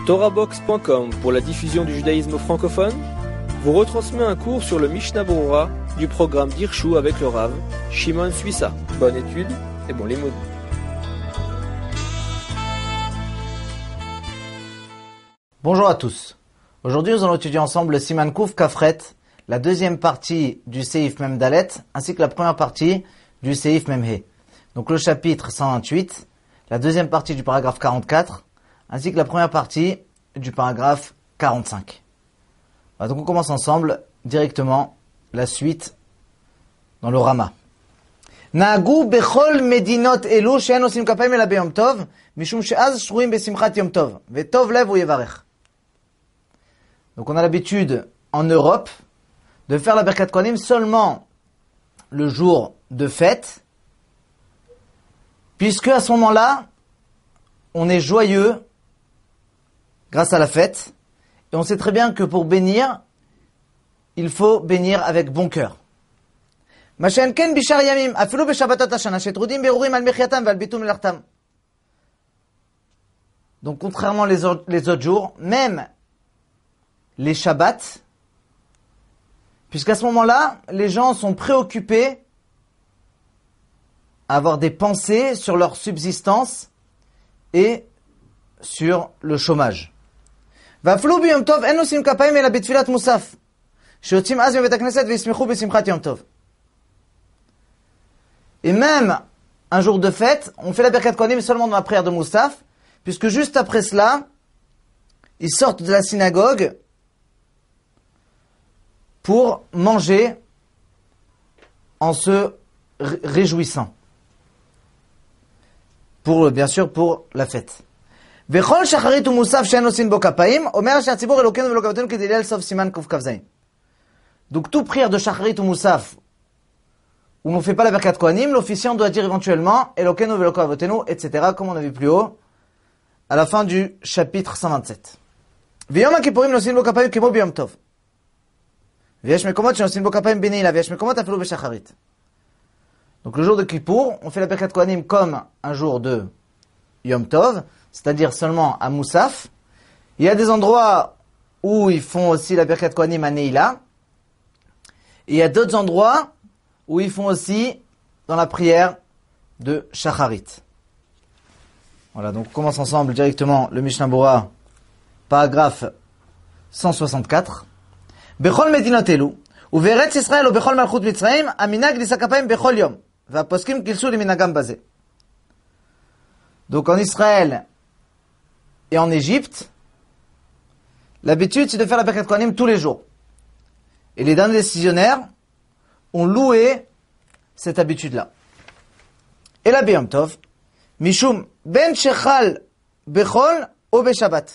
TorahBox.com pour la diffusion du judaïsme francophone vous retransmet un cours sur le Mishnah Berurah du programme d'Hirshu avec le Rav Shimon Suissa. Bonne étude et bon limoud. Bonjour à tous. Aujourd'hui, nous allons étudier ensemble le Siman Kuf Kafret, la deuxième partie du Seif Mem Dalet, ainsi que la première partie du Seif Mem He. Donc le chapitre 128, la deuxième partie du paragraphe 44, ainsi que la première partie du paragraphe 45. Voilà, donc on commence ensemble directement la suite dans le Rama. Na'agu bechol medinot elu she'en osim kapayim ela beyom tov, mishum she'az shruim besimchat yom tov, ve'tov lev u'yevarech. Donc on a l'habitude en Europe de faire la Birkat Kohanim seulement le jour de fête, puisque à ce moment-là, on est joyeux grâce à la fête, et on sait très bien que pour bénir, il faut bénir avec bon cœur. Donc contrairement les autres jours, même les Shabbats, puisqu'à ce moment-là, les gens sont préoccupés à avoir des pensées sur leur subsistance et sur le chômage. Et même un jour de fête, on fait la Birkat Kohanim seulement dans la prière de Moussaf, puisque juste après cela, ils sortent de la synagogue pour manger en se réjouissant. Bien sûr, pour la fête. Donc toute prière de Shacharit ou Moussaf où on ne fait pas la Birkat Kohanim, l'officiant doit dire éventuellement Elokenu ve'Eloko avotenu, etc., comme on a vu plus haut, à la fin du chapitre 127. V'yom HaKippurim nosin bo kapayim kemo b'yom tov. V'yesh mekomot shenosin bo kapayim b'neila, v'yesh mekomot afilu b'shacharit. Donc le jour de Kippour, on fait la Birkat Kohanim comme un jour de Yom Tov, c'est-à-dire seulement à Moussaf. Il y a des endroits où ils font aussi la Birkat Kohanim à Neila. Et il y a d'autres endroits où ils font aussi dans la prière de Shacharit. Voilà, donc on commence ensemble directement le Mishnah Berurah, paragraphe 164. Bechol medinot elu, uveretz Yisrael ou bechol malchut Mitzrayim, aminag nisa kapayim bechol yom, va'poskim kilsu liminagam bazeh. Donc en Israël et en Égypte, l'habitude c'est de faire la Birkat Kohanim tous les jours. Et les derniers décisionnaires ont loué cette habitude-là. Et la Beyom Tov, Mishum ben shechal bechol ou beshabbat.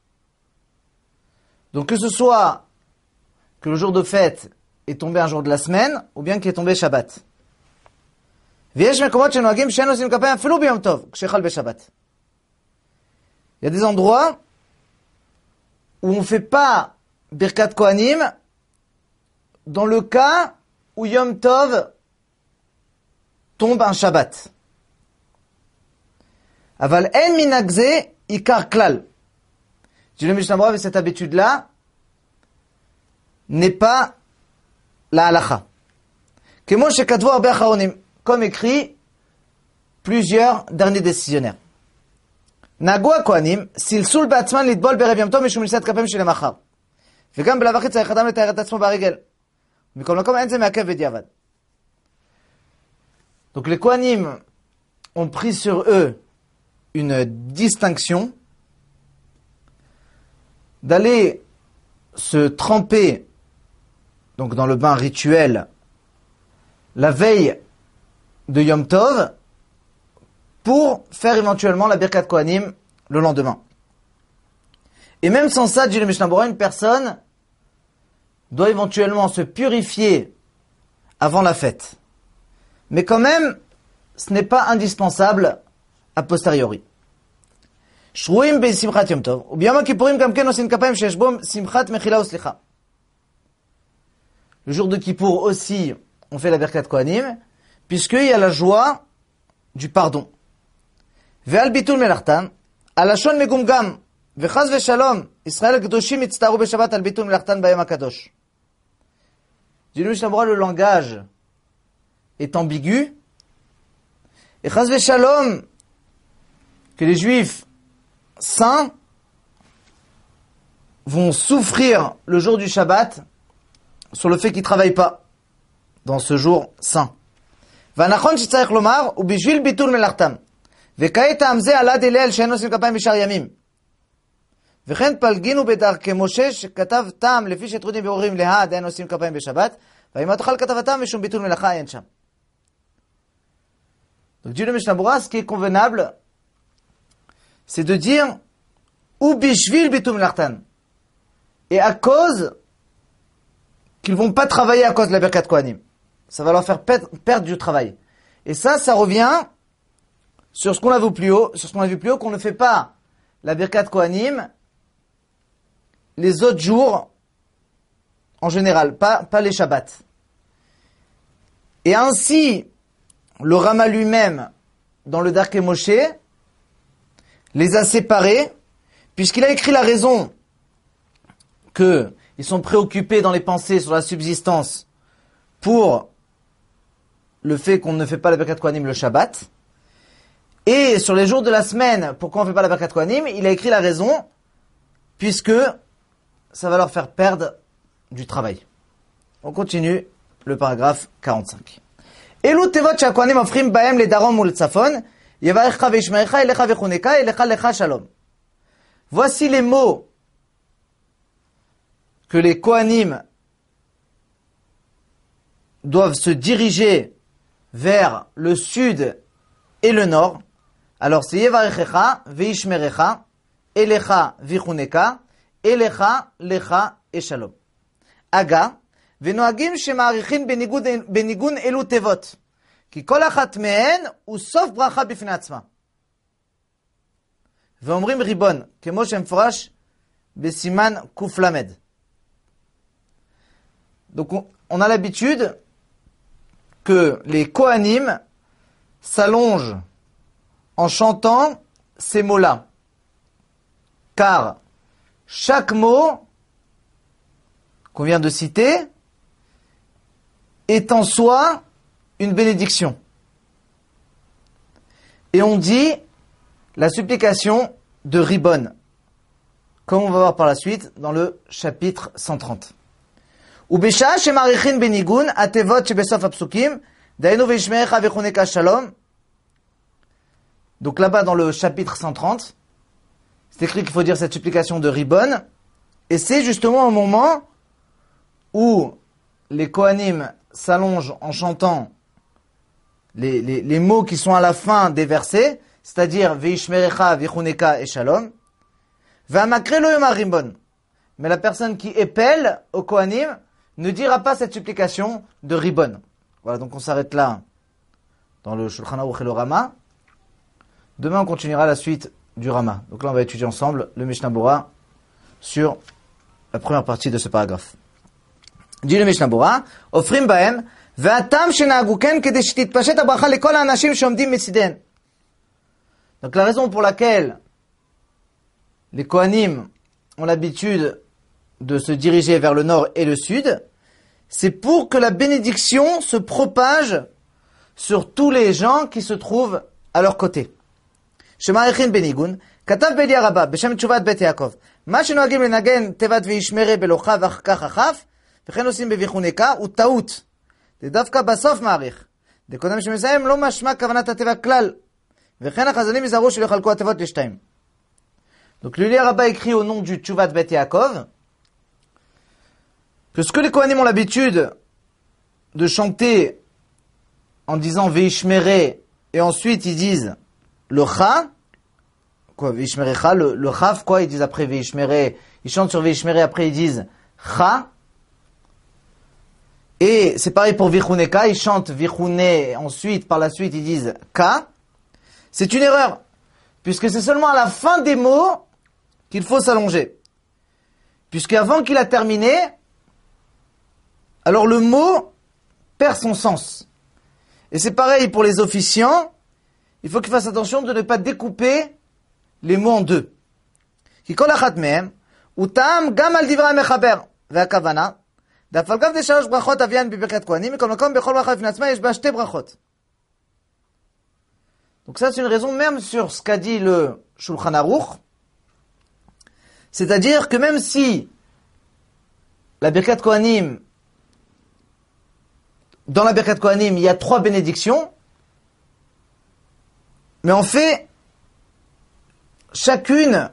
Donc que ce soit que le jour de fête est tombé un jour de la semaine, ou bien qu'il est tombé Shabbat. V'yesh mekomot shenoagim she'en osim kapayim afilu b'yom tov, k'shechal beshabbat. Il y a des endroits où on ne fait pas Birkat Kohanim dans le cas où Yom Tov tombe un Shabbat. Aval en minagze ikar klal. Dit le Mishnah Berurah, cette habitude-là n'est pas la halacha. Kemo shekatvu harbe acharonim, comme écrit plusieurs derniers décisionnaires. Na'agu haKohanim silsul be'atzman litbol be'erev Yom Tov mishum nisat kapayim shelemachar. וגם בלאו הכי צריך אדם לתאר את עצמו ברגל. מכל מקום אין זה מעכב בדיעבד. Donc les Kohanim ont pris sur eux une distinction d'aller se tremper donc dans le bain rituel la veille de Yom Tov pour faire éventuellement la Birkat Kohanim le lendemain. Et même sans ça, dit le Mishnah Berurah, une personne doit éventuellement se purifier avant la fête. Mais quand même, ce n'est pas indispensable a posteriori. Shruim besimchat Yom Tov, ou b'yom HaKippurim gam ken osin kapayim sheyesh bo simchat mechila uslicha. Le jour de Kippour aussi, on fait la Birkat Kohanim, puisqu'il y a la joie du pardon. Ve'al bitul melartan, alashon megumgam, Vechaz veshalom, Israël Gdoshim itztaru beshabbat al bitul melachtan bayom hakadosh. Dit le Mishnah Berurah, le langage est ambigu. Et chaz veshalom, que les Juifs saints vont souffrir le jour du Shabbat sur le fait qu'ils ne travaillent pas dans ce jour saint. Vanachon shitzarech lomar ubishvil bitul melachtam vekayet hamze alad elel she'en osim kapayim b'shar yamim וכן פלגינו בדרכי משה שכתב טעם לפי שטרודים ואורים להד אין עושים כפיים בשבת ואם תאכל כתבתם משום ביטול מלאכה אין שם. Donc dit le Mishnah Berurah, ce qui est convenable c'est de dire ou bishvil bitul melachtan, et à cause qu'ils vont pas travailler à cause de la Birkat Kohanim, ça va leur faire perdre du travail. Et ça revient sur ce qu'on a vu plus haut, qu'on ne fait pas la Birkat Kohanim les autres jours en général, pas les Shabbats. Et ainsi, le Rama lui-même, dans le Darkei Moshe, les a séparés, puisqu'il a écrit la raison que ils sont préoccupés dans les pensées sur la subsistance pour le fait qu'on ne fait pas la Birkat Kohanim le Shabbat. Et sur les jours de la semaine, pourquoi on ne fait pas la Birkat Kohanim, il a écrit la raison, puisque ça va leur faire perdre du travail. On continue le paragraphe 45. Elu tevot she'hakohanim hofrim bahem ledarom uletzafon, yevarecha veishmerecha elecha vechuneka elecha lecha shalom. Voici les mots que les Kohanim doivent se diriger vers le sud et le nord. Alors c'est yevarechecha veishmerecha elecha vechuneka elecha lecha et shalom. Aga ונוהגים שמעריכים בניגון אלו תיבות, כי כל אחת מהן הוא סוף ברכה בפני עצמה. ואומרים ריבון, כמו שמפורש בסימן קל"ד. Donc on a l'habitude que les Kohanim s'allongent en chantant ces mots-là. Car chaque mot qu'on vient de citer est en soi une bénédiction. Et on dit la supplication de Ribon, comme on va voir par la suite dans le chapitre 130. ובשעה שמעריכין בניגון התיבות שבסוף הפסוקים, דהיינו וישמעך ויחונך שלום. Donc là-bas dans le chapitre 130, c'est écrit qu'il faut dire cette supplication de Ribon, et c'est justement au moment où les Kohanim s'allongent en chantant les mots qui sont à la fin des versets, c'est-à-dire Veishmerecha, Vichuneka et Shalom. V'amakre lo yomar Ribon. Mais la personne qui épelle au Kohanim ne dira pas cette supplication de Ribon. Voilà, donc on s'arrête là dans le Shulchan Aruch et le Rama. Demain on continuera la suite du Rama. Donc là on va étudier ensemble le Mishnah Berurah sur la première partie de ce paragraphe. dit le Mishnah Berurah, offrim bahem, והטעם שנהגו כן כדי שתתפשט הברכה לכל האנשים שעומדים מצידן. Donc la raison pour laquelle les Kohanim ont l'habitude de se diriger vers le nord et le sud, c'est pour que la bénédiction se propage sur tous les gens qui se trouvent à leur côté. שמעריכין בניגון, כתב בליה רבה בשם תשובת בית יעקב, מה שנוהגים לנגן תיבת וישמרה בלוחה וכך החף, וכן עושים בביחונקה, הוא טעות. זה דווקא בסוף מעריך. דקודם שמסיים לא משמע כוונת התיבה כלל. וכן החזונים יזהרו שלא יחלקו התיבות לשתיים. Donc le Rabba écrit au nom du Tchouvat Bet Yaakov que ce que les Kohanim ont l'habitude de chanter en disant Veishmere et ensuite ils disent le Cha, quoi, Veishmerecha, le Chaf, quoi, ils disent après Veishmere, ils chantent sur Veishmere, après ils disent Cha. Et c'est pareil pour Vichuneka, ils chantent Vichune, ensuite, par la suite, ils disent Ka. C'est une erreur, puisque c'est seulement à la fin des mots qu'il faut s'allonger. Puisqu'avant qu'il a terminé, alors le mot perd son sens. Et c'est pareil pour les officiants, il faut qu'ils fassent attention de ne pas découper les mots en deux. כי כל אחת מהם הוא טעם גם על דברי המחבר, והכוונה, דאף על גב ד3 ברכות אביין בברכת כהנים, מכל מקום בכל ברכה בפני עצמה יש בה 2 ברכות. Donc ça c'est une raison même sur ce qu'a dit le Shulchan Aruch, c'est-à-dire que même si la Birkat Kohanim, dans la Birkat Kohanim, il y a 3 bénédictions, mais en fait, chacune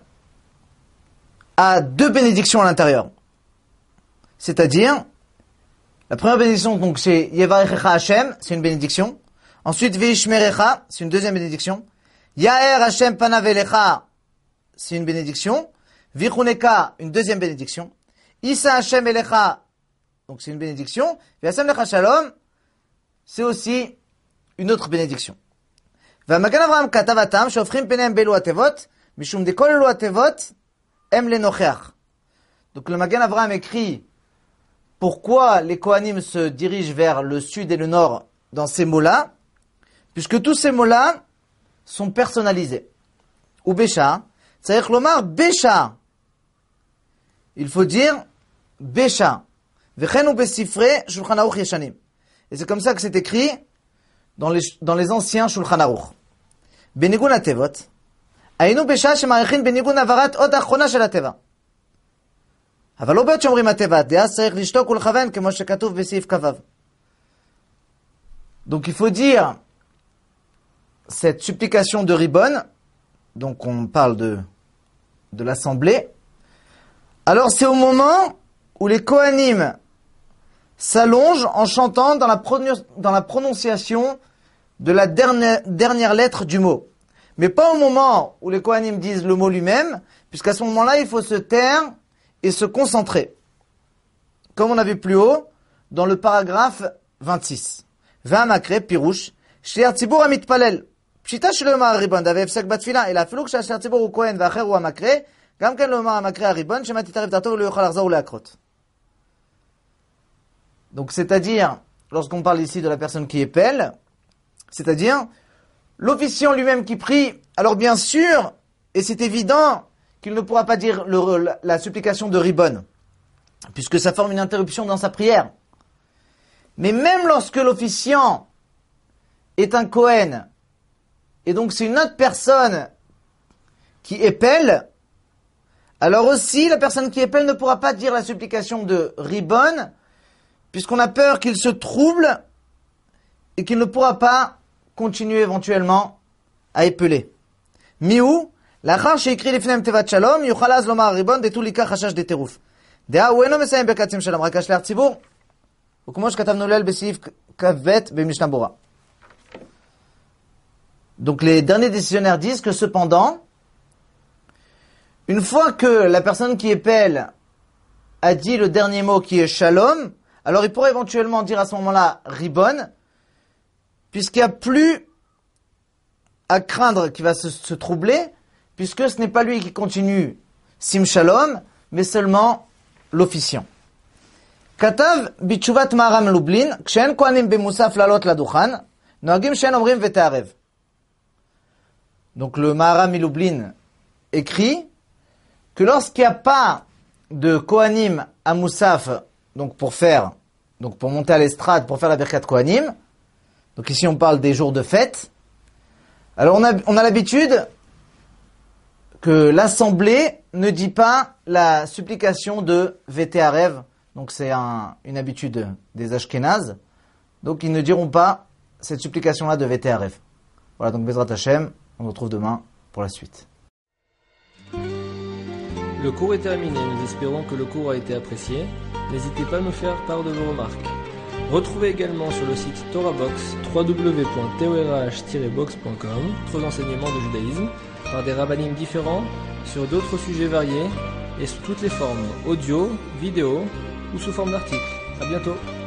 a 2 bénédictions à l'intérieur. C'est-à-dire, la première bénédiction, donc c'est Yevarechecha Hashem, c'est une bénédiction. Ensuite, Veishmerecha, c'est une deuxième bénédiction. Yaher Hashem Panav Elecha, c'est une bénédiction. Vichuneka, une deuxième bénédiction. Issa Hashem Elecha, donc c'est une bénédiction. V'Hashem Lecha Shalom, c'est aussi une autre bénédiction. V'Magan Avraham Katavatam, Shofrim Penem Belu Atevot, Mishum de Kol Elu Atevot, Em Lenocheach. Donc le Magan Avraham écrit pourquoi les Kohanim se dirigent vers le sud et le nord dans ces mots-là, puisque tous ces mots-là sont personnalisés. Ou Bécha, c'est-à-dire Lomar Bécha. Il faut dire Bécha. Vechen ou Besifre, Shulchan Aruch Yeshanim. Et c'est comme ça que c'est écrit dans les anciens Shulchan Aruch. Benigun Atevot, Ainu Bécha Shemarechin Benigun Avarat Od Achona Shel Ateva. אבל לא בעת שאומרים הטבע, דאז צריך לשתוק ולכוון כמו שכתוב בסעיף כ"ו. Donc il faut dire cette supplication de Ribbon, donc on parle de l'assemblée. Alors c'est au moment où les Kohanim s'allongent en chantant dans la prononciation de la dernière lettre du mot. Mais pas au moment où les Kohanim disent le mot lui-même, puisqu'à ce moment-là il faut se taire et se concentrer. Comme on a vu plus haut, dans le paragraphe 26. V'amakre, pirouche, shliach tzibur hamitpalel. Pshita shelo yomar haribon, davei hefsek batfila, ela afiluk shliach tzibur hu kohen v'acher hu hamakre, gam ken lo yomar hamakre haribon, shema titarev darto v'lo yochal lahzor uleakrot. Donc c'est-à-dire, lorsqu'on parle ici de la personne qui épelle, c'est-à-dire, l'officiant lui-même qui prie, alors bien sûr, et c'est évident, qu'il ne pourra pas dire la supplication de Ribbon, puisque ça forme une interruption dans sa prière. Mais même lorsque l'officiant est un Kohen, et donc c'est une autre personne qui épelle, alors aussi la personne qui épelle ne pourra pas dire la supplication de Ribbon, puisqu'on a peur qu'il se trouble et qu'il ne pourra pas continuer éventuellement à épeler. Miou, לאחר שהקריא לפניהם תיבת שלום, יוכל אז לומר הריבון דתו ליקח חשש דטירוף. דעה הוא אינו מסיים בקצים שלום, רק השליח ציבור, וכמו שכתבנו ליל בסעיף כ"ב במשנה ברורה. Donc les derniers décisionnaires disent que cependant, une fois que la personne qui épelle a dit le dernier mot qui est shalom, alors il pourrait éventuellement dire à ce moment-là ribbon, puisqu'il n'y a plus à craindre qu'il va se troubler, puisque ce n'est pas lui qui continue sim shalom, mais seulement l'officiant. Katav bitchuvat Maharam Lublin, kshen kohanim bemusaf lalot ladukhan, noagim shen omrim v'te'arev. Donc le Maharam Lublin écrit que lorsqu'il n'y a pas de kohanim à Moussaf, donc pour monter à l'estrade, pour faire la Birkat Kohanim, donc ici on parle des jours de fête, alors on a l'habitude que l'assemblée ne dit pas la supplication de V'te'arev, donc c'est une habitude des Ashkénazes, donc ils ne diront pas cette supplication-là de V'te'arev. Voilà, donc Bezrat Hashem, on se retrouve demain pour la suite. Le cours est terminé, nous espérons que le cours a été apprécié. N'hésitez pas à nous faire part de vos remarques. Retrouvez également sur le site TorahBox www.torah-box.com d'autres enseignements de judaïsme par des rabbinim différents sur d'autres sujets variés et sous toutes les formes, audio, vidéo ou sous forme d'articles. À bientôt.